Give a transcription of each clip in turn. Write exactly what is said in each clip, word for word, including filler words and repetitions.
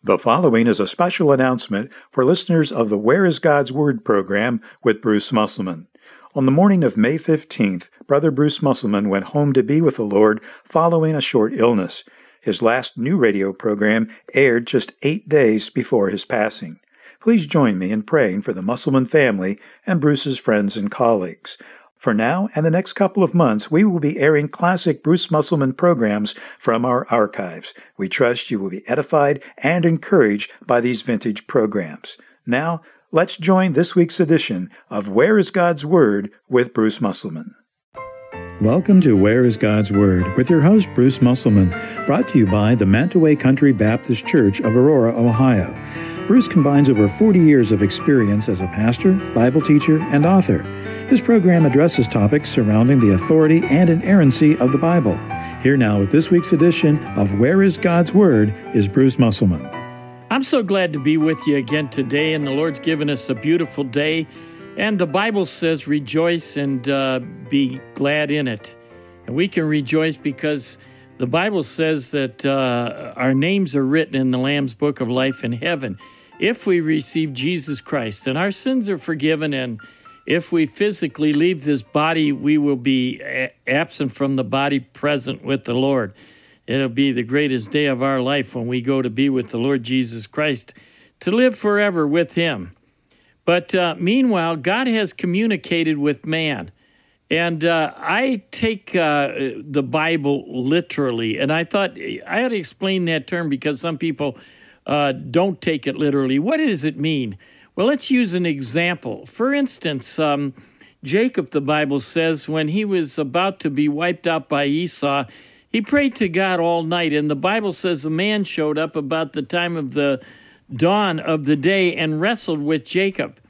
The following is a special announcement for listeners of the Where is God's Word program with Bruce Musselman. On the morning of May fifteenth, Brother Bruce Musselman went home to be with the Lord following a short illness. His last new radio program aired just eight days before his passing. Please join me in praying for the Musselman family and Bruce's friends and colleagues. For now and the next couple of months, we will be airing classic Bruce Musselman programs from our archives. We trust you will be edified and encouraged by these vintage programs. Now, let's join this week's edition of Where is God's Word with Bruce Musselman. Welcome to Where is God's Word with your host, Bruce Musselman, brought to you by the Mantaway Country Baptist Church of Aurora, Ohio. Bruce combines over forty years of experience as a pastor, Bible teacher, and author. This program addresses topics surrounding the authority and inerrancy of the Bible. Here now with this week's edition of Where is God's Word is Bruce Musselman. I'm so glad to be with you again today, and the Lord's given us a beautiful day. And the Bible says rejoice and uh, be glad in it. And we can rejoice because the Bible says that uh, our names are written in the Lamb's Book of Life in heaven if we receive Jesus Christ. And our sins are forgiven, and if we physically leave this body, we will be a- absent from the body, present with the Lord. It'll be the greatest day of our life when we go to be with the Lord Jesus Christ, to live forever with Him. But uh, meanwhile, God has communicated with man. And uh, I take uh, the Bible literally. And I thought I had to explain that term because some people uh, don't take it literally. What does it mean? Well, let's use an example. For instance, um, Jacob, the Bible says, when he was about to be wiped out by Esau, he prayed to God all night. And the Bible says a man showed up about the time of the dawn of the day and wrestled with Jacob.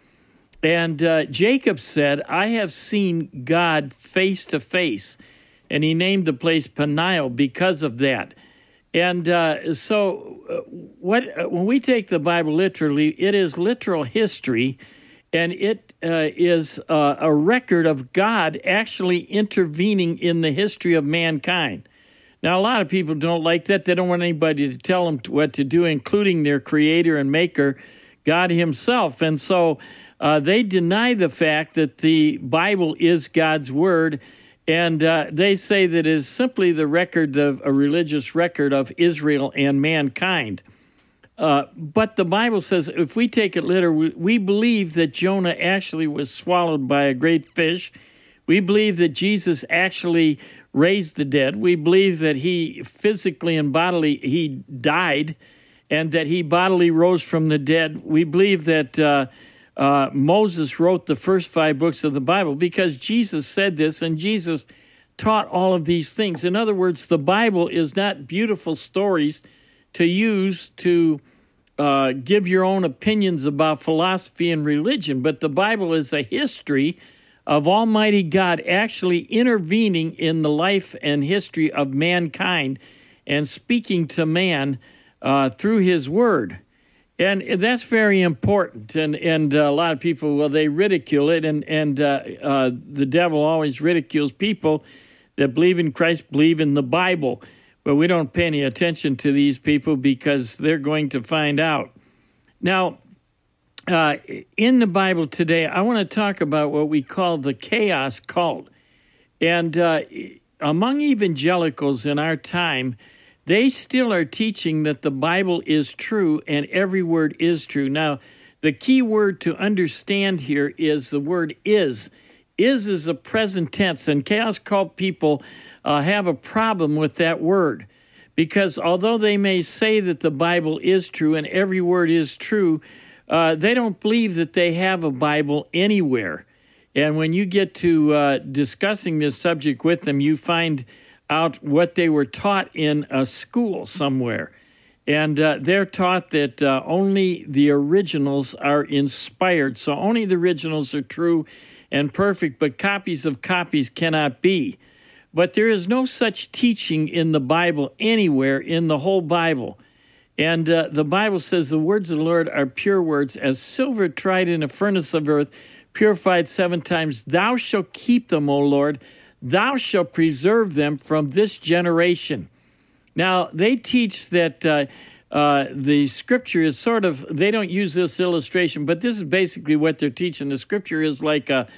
And uh, Jacob said, I have seen God face to face. And he named the place Peniel because of that. And uh, so uh, what uh, when we take the Bible literally, it is literal history, and it uh, is uh, a record of God actually intervening in the history of mankind. Now, a lot of people don't like that. They don't want anybody to tell them what to do, including their creator and maker, God himself. And so uh, they deny the fact that the Bible is God's word. And uh, they say that it is simply the record of a religious record of Israel and mankind. Uh, but the Bible says, if we take it literally, we believe that Jonah actually was swallowed by a great fish. We believe that Jesus actually raised the dead. We believe that he physically and bodily, he died, and that he bodily rose from the dead. We believe that Uh, Uh, Moses wrote the first five books of the Bible because Jesus said this, and Jesus taught all of these things. In other words, the Bible is not beautiful stories to use to uh, give your own opinions about philosophy and religion, but the Bible is a history of Almighty God actually intervening in the life and history of mankind and speaking to man uh, through His Word. And that's very important, and and uh, a lot of people, well, they ridicule it, and and uh, uh, the devil always ridicules people that believe in Christ, believe in the Bible. But we don't pay any attention to these people because they're going to find out. Now, uh, in the Bible today, I want to talk about what we call the chaos cult. And uh, among evangelicals in our time, they still are teaching that the Bible is true and every word is true. Now, the key word to understand here is the word is. Is is a present tense, and chaos cult people uh, have a problem with that word because although they may say that the Bible is true and every word is true, uh, they don't believe that they have a Bible anywhere. And when you get to uh, discussing this subject with them, you find out what they were taught in a school somewhere. And uh, they're taught that uh, only the originals are inspired. So only the originals are true and perfect, but copies of copies cannot be. But there is no such teaching in the Bible anywhere in the whole Bible. And uh, the Bible says the words of the Lord are pure words, as silver tried in a furnace of earth, purified seven times. Thou shalt keep them, O Lord. Thou shalt preserve them from this generation. Now, they teach that uh, uh, the Scripture is sort of, they don't use this illustration, but this is basically what they're teaching. The Scripture is like a,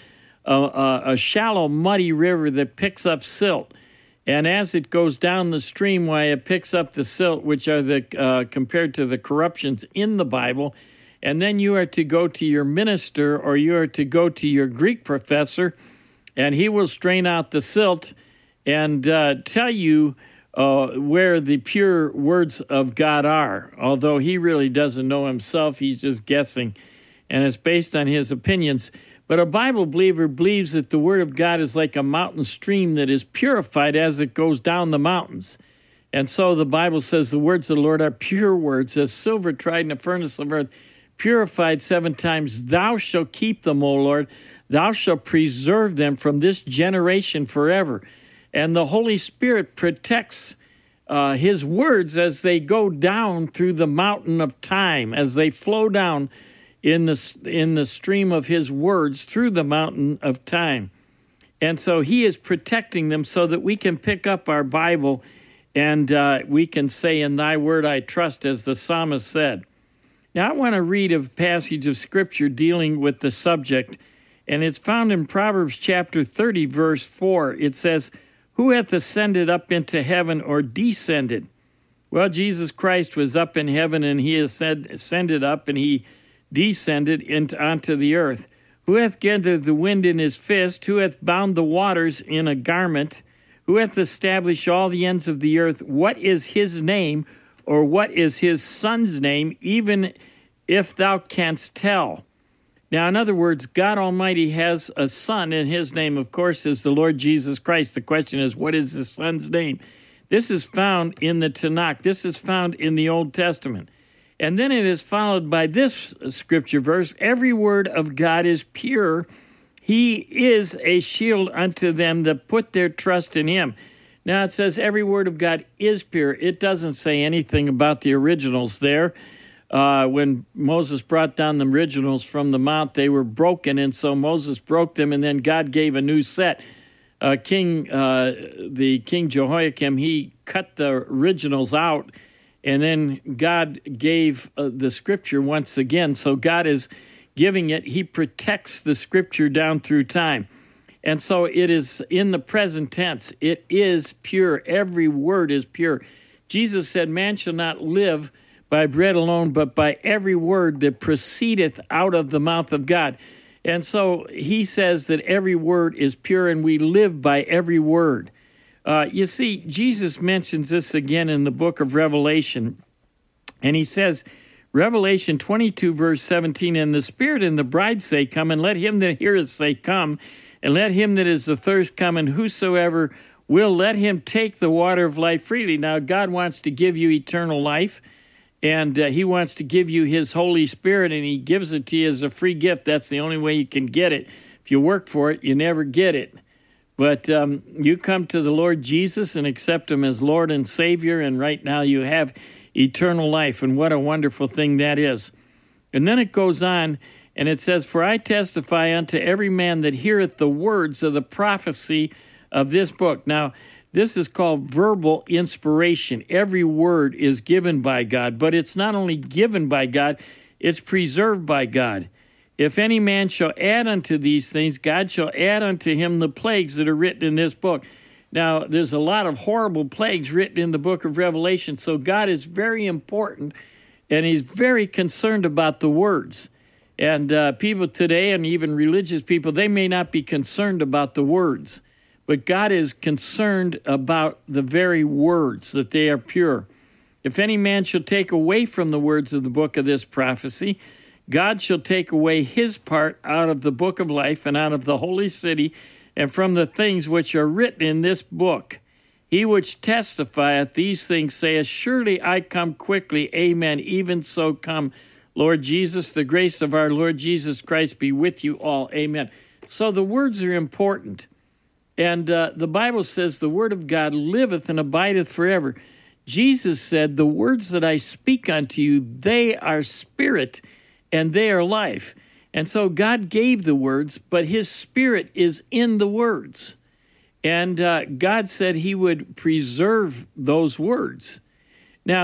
a, a shallow, muddy river that picks up silt. And as it goes down the stream, why it picks up the silt, which are the uh, compared to the corruptions in the Bible, and then you are to go to your minister or you are to go to your Greek professor, and he will strain out the silt and uh, tell you uh, where the pure words of God are. Although he really doesn't know himself, he's just guessing, and it's based on his opinions. But a Bible believer believes that the Word of God is like a mountain stream that is purified as it goes down the mountains. And so the Bible says the words of the Lord are pure words, as silver tried in a furnace of earth, purified seven times. Thou shalt keep them, O Lord. Thou shalt preserve them from this generation forever. And the Holy Spirit protects uh, His words as they go down through the mountain of time, as they flow down in the in the stream of His words through the mountain of time. And so He is protecting them so that we can pick up our Bible and uh, we can say, in Thy word I trust, as the psalmist said. Now I want to read a passage of Scripture dealing with the subject, and it's found in Proverbs chapter thirty, verse four. It says, "Who hath ascended up into heaven, or descended?" Well, Jesus Christ was up in heaven, and He ascended up, and He descended into onto the earth. Who hath gathered the wind in his fist? Who hath bound the waters in a garment? Who hath established all the ends of the earth? What is his name, or what is his son's name, even if thou canst tell? Now, in other words, God Almighty has a son, and his name, of course, is the Lord Jesus Christ. The question is, what is his son's name? This is found in the Tanakh. This is found in the Old Testament. And then it is followed by this scripture verse, "Every word of God is pure. He is a shield unto them that put their trust in Him." Now it says every word of God is pure. It doesn't say anything about the originals there. Uh, when Moses brought down the originals from the mount, they were broken, and so Moses broke them, and then God gave a new set. Uh, King, uh, the King Jehoiakim, he cut the originals out, and then God gave uh, the Scripture once again. So God is giving it. He protects the Scripture down through time. And so it is in the present tense. It is pure. Every word is pure. Jesus said, "Man shall not live by bread alone, but by every word that proceedeth out of the mouth of God." And so He says that every word is pure, and we live by every word. Uh, you see, Jesus mentions this again in the book of Revelation, and He says, Revelation twenty-two, verse seventeen, "And the Spirit and the bride say, Come, and let him that heareth say, Come, and let him that is athirst come, and whosoever will, let him take the water of life freely." Now, God wants to give you eternal life, and uh, He wants to give you His Holy Spirit, and He gives it to you as a free gift. That's the only way you can get it. If you work for it, you never get it. But um, you come to the Lord Jesus and accept Him as Lord and Savior, and right now you have eternal life, and what a wonderful thing that is. And then it goes on, and it says, "For I testify unto every man that heareth the words of the prophecy of this book." Now, this is called verbal inspiration. Every word is given by God, but it's not only given by God, it's preserved by God. "If any man shall add unto these things, God shall add unto him the plagues that are written in this book." Now, there's a lot of horrible plagues written in the book of Revelation, so God is very important, and He's very concerned about the words. And uh, people today, and even religious people, they may not be concerned about the words, but God is concerned about the very words, that they are pure. "If any man shall take away from the words of the book of this prophecy, God shall take away his part out of the book of life and out of the holy city and from the things which are written in this book. He which testifieth these things saith, Surely I come quickly. Amen. Even so come, Lord Jesus. The grace of our Lord Jesus Christ be with you all. Amen." So the words are important. And uh, the Bible says the word of God liveth and abideth forever. Jesus said, "The words that I speak unto you, they are spirit and they are life." And so God gave the words, but His Spirit is in the words. And uh, God said He would preserve those words. Now,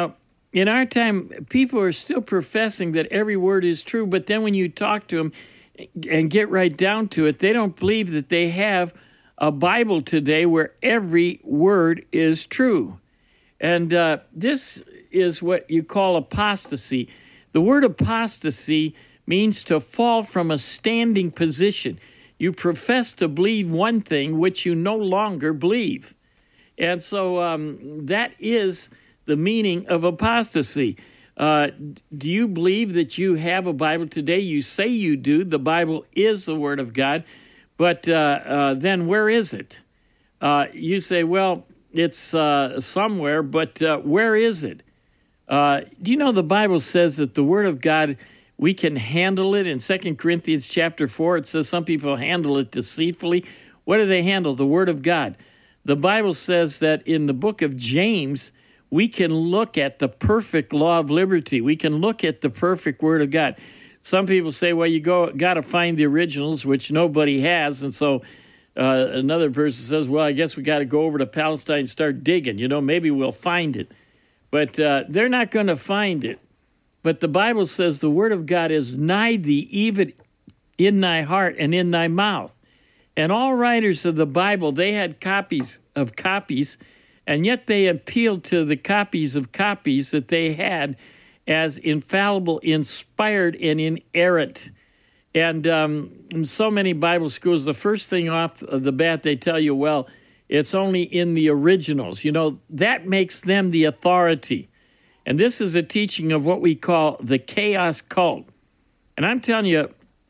in our time, people are still professing that every word is true, but then when you talk to them and get right down to it, they don't believe that they have a Bible today where every word is true. And uh, this is what you call apostasy. The word apostasy means to fall from a standing position. You profess to believe one thing which you no longer believe. And so um, that is the meaning of apostasy. Uh, do you believe that you have a Bible today? You say you do. The Bible is the Word of God. But uh, uh, then where is it? Uh, you say, well, it's uh, somewhere, but uh, where is it? Uh, do you know the Bible says that the Word of God, we can handle it? In Second Corinthians chapter four, it says some people handle it deceitfully. What do they handle? The Word of God. The Bible says that in the book of James, we can look at the perfect law of liberty. We can look at the perfect Word of God. Some people say, well, you go got to find the originals, which nobody has. And so uh, another person says, well, I guess we got to go over to Palestine and start digging. You know, maybe we'll find it. But uh, they're not going to find it. But the Bible says the Word of God is nigh thee, even in thy heart and in thy mouth. And all writers of the Bible, they had copies of copies, and yet they appealed to the copies of copies that they had as infallible, inspired, and inerrant. And um, in so many Bible schools, the first thing off the bat, they tell you, well, it's only in the originals. You know, that makes them the authority. And this is a teaching of what we call the chaos cult. And I'm telling you,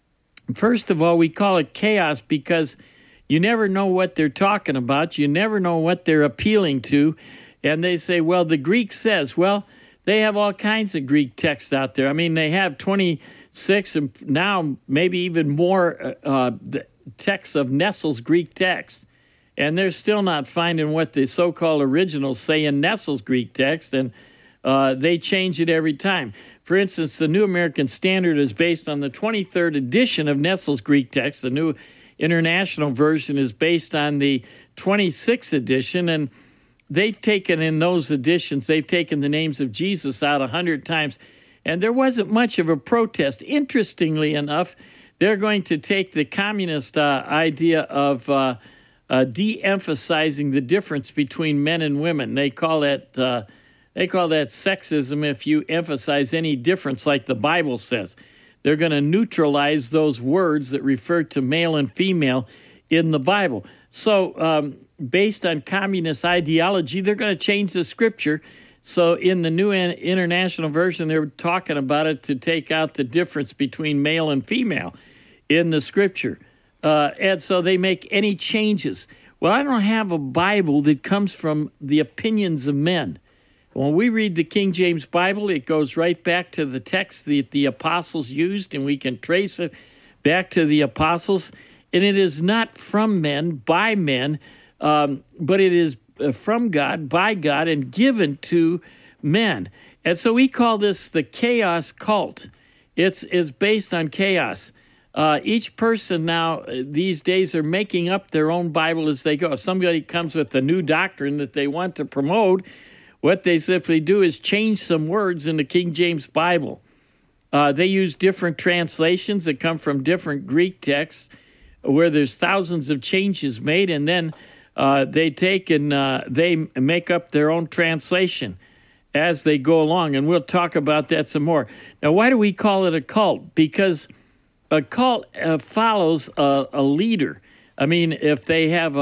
first of all, we call it chaos because you never know what they're talking about. You never know what they're appealing to. And they say, well, the Greek says, well, they have all kinds of Greek text out there. I mean, they have twenty-six and now maybe even more uh, texts of Nestle's Greek text. And they're still not finding what the so-called originals say in Nestle's Greek text, and uh, they change it every time. For instance, the New American Standard is based on the twenty-third edition of Nestle's Greek text. The New International Version is based on the twenty-sixth edition, and they've taken in those editions, they've taken the names of Jesus out a hundred times, and there wasn't much of a protest. Interestingly enough, they're going to take the communist uh, idea of uh, uh, de-emphasizing the difference between men and women. They call that uh, they call that sexism if you emphasize any difference like the Bible says. They're going to neutralize those words that refer to male and female in the Bible. So um, based on communist ideology, they're going to change the scripture. So in the New International Version, they're talking about it to take out the difference between male and female in the scripture. Uh, and so they make any changes. Well, I don't have a Bible that comes from the opinions of men. When we read the King James Bible, it goes right back to the text that the apostles used, and we can trace it back to the apostles. And it is not from men, by men, um, but it is from God, by God, and given to men. And so we call this the chaos cult. It's, it's based on chaos. Uh, each person now, uh, these days, are making up their own Bible as they go. If somebody comes with a new doctrine that they want to promote, what they simply do is change some words in the King James Bible. Uh, they use different translations that come from different Greek texts where there's thousands of changes made, and then uh, they take and uh, they make up their own translation as they go along, and we'll talk about that some more. Now, why do we call it a cult? Because a cult uh, follows a, a leader. I mean, if they have a,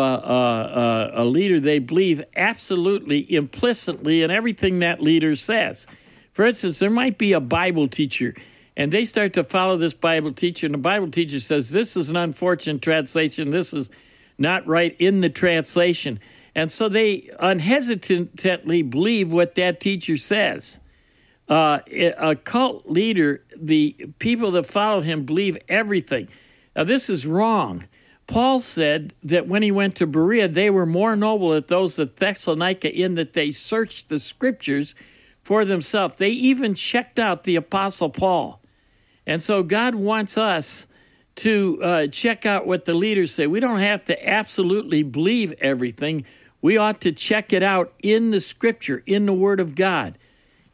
a, a leader, they believe absolutely implicitly in everything that leader says. For instance, there might be a Bible teacher, and they start to follow this Bible teacher, and the Bible teacher says, this is an unfortunate translation, this is not right in the translation. And so they unhesitantly believe what that teacher says. Uh, a cult leader, the people that follow him believe everything. Now, this is wrong. Paul said that when he went to Berea, they were more noble than those at Thessalonica in that they searched the scriptures for themselves. They even checked out the Apostle Paul. And so God wants us to uh, check out what the leaders say. We don't have to absolutely believe everything. We ought to check it out in the scripture, in the Word of God.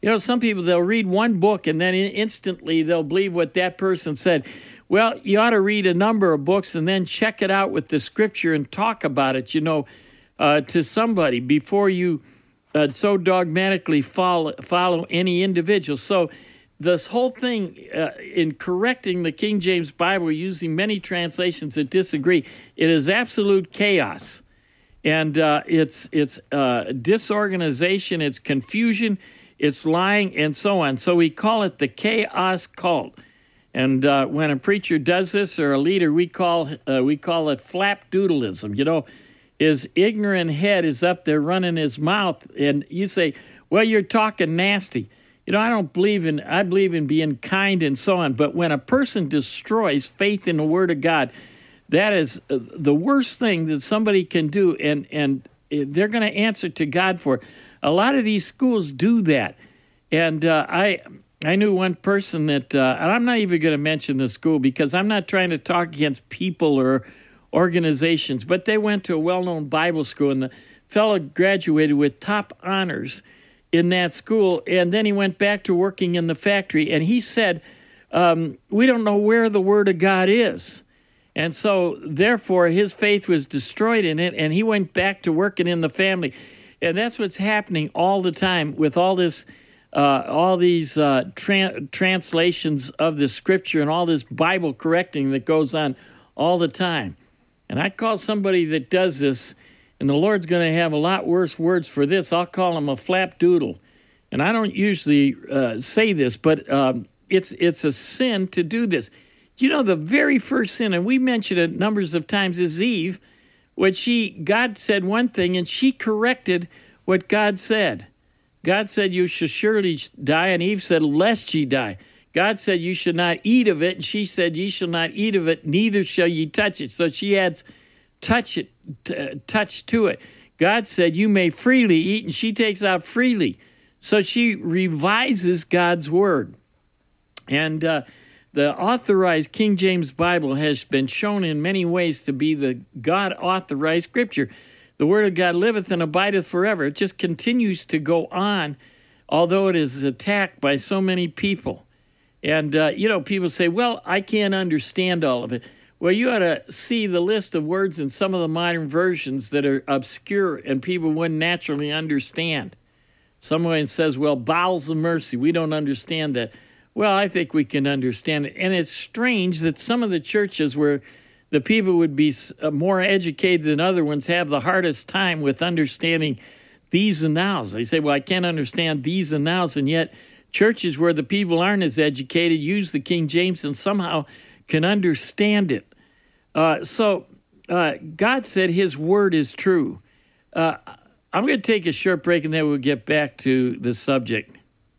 You know, some people, they'll read one book and then instantly they'll believe what that person said. Well, you ought to read a number of books and then check it out with the Scripture and talk about it, you know, uh, to somebody before you uh, so dogmatically follow, follow any individual. So this whole thing uh, in correcting the King James Bible using many translations that disagree, it is absolute chaos. And uh, it's, it's uh, disorganization, it's confusion, it's lying, and so on. So we call it the chaos cult. And uh, when a preacher does this or a leader, we call uh, we call it flapdoodleism. You know, his ignorant head is up there running his mouth, and you say, well, you're talking nasty. You know, I don't believe in, I believe in being kind and so on. But when a person destroys faith in the Word of God, that is uh, the worst thing that somebody can do, and, and they're going to answer to God for it. A lot of these schools do that. And uh, I I knew one person that, uh, and I'm not even going to mention the school because I'm not trying to talk against people or organizations, but they went to a well-known Bible school, and the fellow graduated with top honors in that school, and then he went back to working in the factory, and he said, um, we don't know where the Word of God is. And so, therefore, his faith was destroyed in it, and he went back to working in the family. And that's what's happening all the time with all this, uh, all these uh, tra- translations of the Scripture and all this Bible correcting that goes on all the time. And I call somebody that does this, and the Lord's going to have a lot worse words for this. I'll call him a flapdoodle. And I don't usually uh, say this, but um, it's it's a sin to do this. You know, the very first sin, and we mentioned it numbers of times, is Eve. When she, God said one thing, and she corrected what God said. God said, you shall surely die, and Eve said, lest ye die. God said, you should not eat of it, and she said, ye shall not eat of it, neither shall ye touch it. So she adds touch it, t- touch to it. God said, you may freely eat, and she takes out freely. So she revises God's word. And uh, the authorized King James Bible has been shown in many ways to be the God-authorized Scripture. The Word of God liveth and abideth forever. It just continues to go on, although it is attacked by so many people. And, uh, you know, people say, well, I can't understand all of it. Well, you ought to see the list of words in some of the modern versions that are obscure and people wouldn't naturally understand. Someone says, well, bowels of mercy, we don't understand that. Well, I think we can understand it. And it's strange that some of the churches where the people would be more educated than other ones have the hardest time with understanding these and nows. They say, well, I can't understand these and nows, and yet churches where the people aren't as educated use the King James and somehow can understand it. Uh, so uh, God said his word is true. Uh, I'm going to take a short break, and then we'll get back to the subject.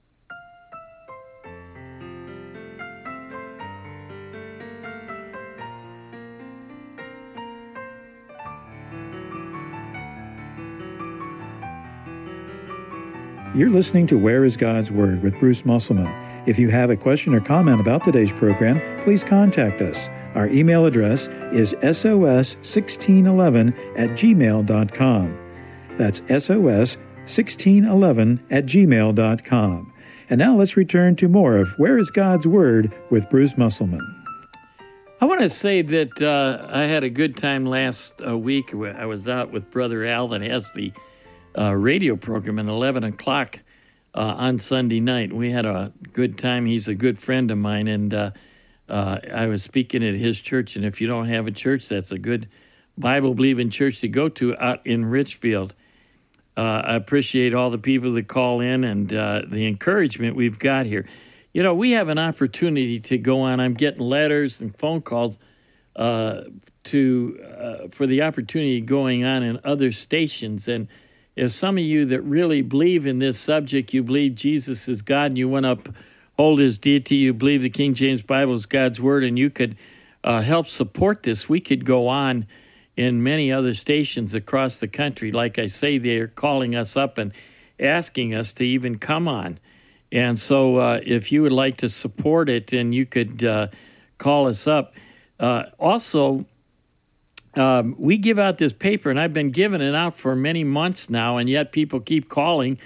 You're listening to Where is God's Word with Bruce Musselman. If you have a question or comment about today's program, please contact us. Our email address is S O S sixteen eleven at gmail dot com. That's S O S sixteen eleven at gmail dot com. And now let's return to more of Where is God's Word with Bruce Musselman. I want to say that uh, I had a good time last uh, week. I was out with Brother Al that has the Uh, radio program at eleven o'clock uh, on Sunday night. We had a good time. He's a good friend of mine, and uh, uh, I was speaking at his church, and if you don't have a church, that's a good Bible-believing church to go to out in Richfield. Uh, I appreciate all the people that call in and uh, the encouragement we've got here. You know, we have an opportunity to go on. I'm getting letters and phone calls uh, to uh, for the opportunity going on in other stations, and if some of you that really believe in this subject, you believe Jesus is God and you want to uphold his deity, you believe the King James Bible is God's word, and you could uh, help support this, we could go on in many other stations across the country. Like I say, they're calling us up and asking us to even come on. And so uh, if you would like to support it, then you could uh, call us up. Uh, also, Um, we give out this paper, and I've been giving it out for many months now, and yet people keep calling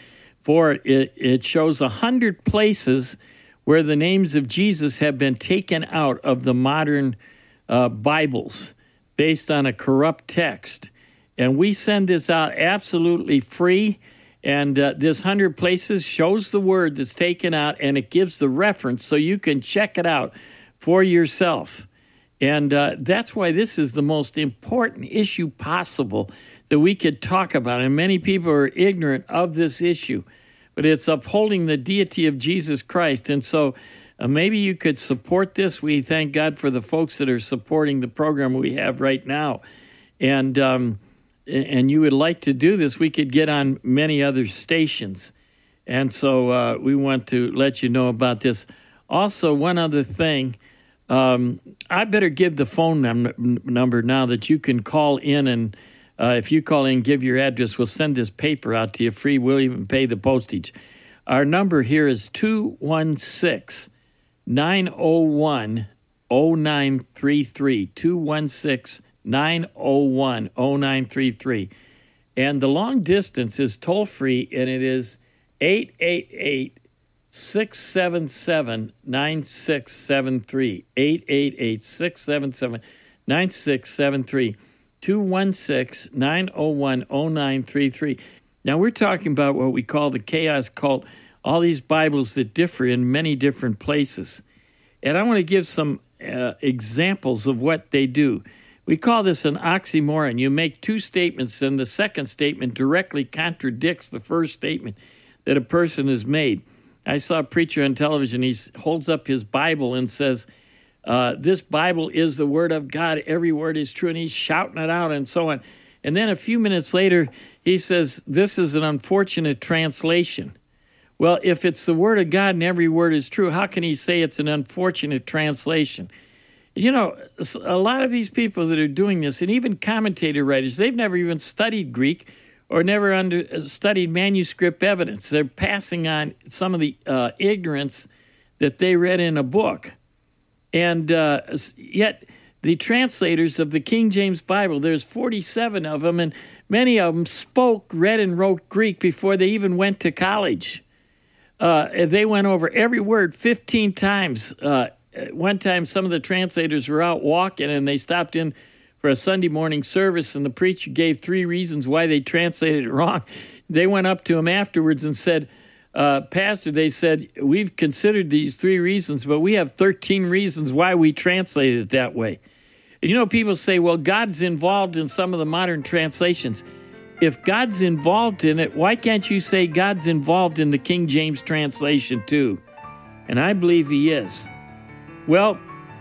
for it, it shows a hundred places where the names of Jesus have been taken out of the modern uh, Bibles based on a corrupt text. And we send this out absolutely free. And uh, this hundred places shows the word that's taken out, and it gives the reference so you can check it out for yourself. And uh, that's why this is the most important issue possible that we could talk about. And many people are ignorant of this issue, but it's upholding the deity of Jesus Christ. And so uh, maybe you could support this. We thank God for the folks that are supporting the program we have right now. And um, and you would like to do this, we could get on many other stations. And so uh, we want to let you know about this. Also, one other thing, um, I better give the phone num- number now that you can call in, and uh, if you call in, give your address, we'll send this paper out to you free. We'll even pay the postage. Our number here is two one six, nine oh one, oh nine three three, two one six, nine oh one, oh nine three three. And the long distance is toll-free, and it is eight eight eight, six seven seven, nine six seven three, eight eight eight, six seven seven, nine six seven three, two one six, nine oh one, oh nine three three. Now, we're talking about what we call the chaos cult, all these Bibles that differ in many different places. And I want to give some uh, examples of what they do. We call this an oxymoron. You make two statements, and the second statement directly contradicts the first statement that a person has made. I saw a preacher on television. He holds up his Bible and says, uh, this Bible is the Word of God. Every word is true, and he's shouting it out and so on. And then a few minutes later, he says, this is an unfortunate translation. Well, if it's the Word of God and every word is true, how can he say it's an unfortunate translation? You know, a lot of these people that are doing this, and even commentator writers, they've never even studied Greek or never under, studied manuscript evidence. They're passing on some of the uh, ignorance that they read in a book. And uh, yet the translators of the King James Bible, there's forty-seven of them, and many of them spoke, read, and wrote Greek before they even went to college. Uh, they went over every word fifteen times. Uh, one time, some of the translators were out walking, and they stopped in for a Sunday morning service, and the preacher gave three reasons why they translated it wrong. They went up to him afterwards and said, uh, Pastor, they said, we've considered these three reasons, but we have thirteen reasons why we translated it that way. And you know, people say, well, God's involved in some of the modern translations. If God's involved in it, why can't you say God's involved in the King James translation too? And I believe he is. Well,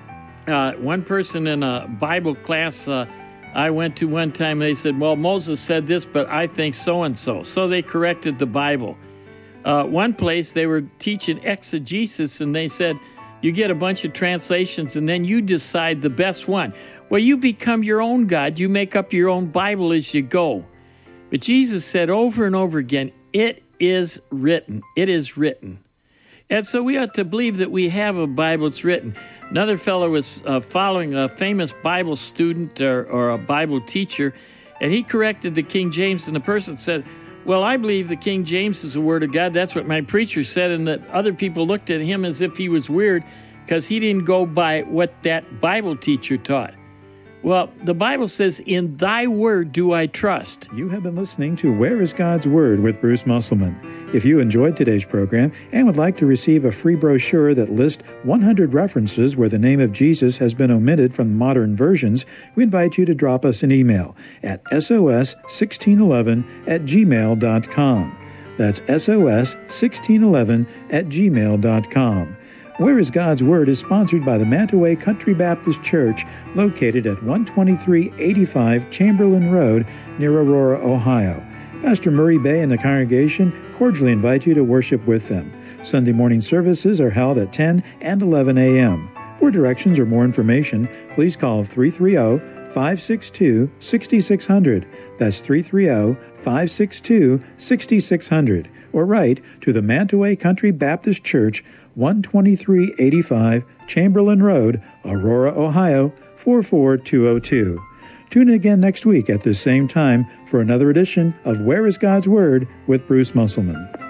uh, one person in a Bible class uh, I went to one time, they said, well, Moses said this, but I think so-and-so. So they corrected the Bible. Uh, one place they were teaching exegesis, and they said, you get a bunch of translations, and then you decide the best one. Well, you become your own God. You make up your own Bible as you go. But Jesus said over and over again, it is written. It is written. And so we ought to believe that we have a Bible that's written. Another fellow was uh, following a famous Bible student or, or a Bible teacher, and he corrected the King James, and the person said, well, I believe the King James is the Word of God. That's what my preacher said, and that other people looked at him as if he was weird because he didn't go by what that Bible teacher taught. Well, the Bible says, in thy word do I trust. You have been listening to Where is God's Word with Bruce Musselman. If you enjoyed today's program and would like to receive a free brochure that lists one hundred references where the name of Jesus has been omitted from modern versions, we invite you to drop us an email at S O S sixteen eleven at gmail dot com. That's S O S sixteen eleven at gmail dot com. Where is God's Word is sponsored by the Mantaway Country Baptist Church, located at one twenty-three eighty-five Chamberlain Road near Aurora, Ohio. Pastor Murray Bay and the congregation cordially invite you to worship with them. Sunday morning services are held at ten and eleven a.m. For directions or more information, please call three three zero, five six two, six six zero zero. That's three three zero, five six two, six six zero zero. Or write to the Mantaway Country Baptist Church, one twenty-three eighty-five Chamberlain Road, Aurora, Ohio, four four two zero two. Tune in again next week at this same time for another edition of Where is God's Word with Bruce Musselman.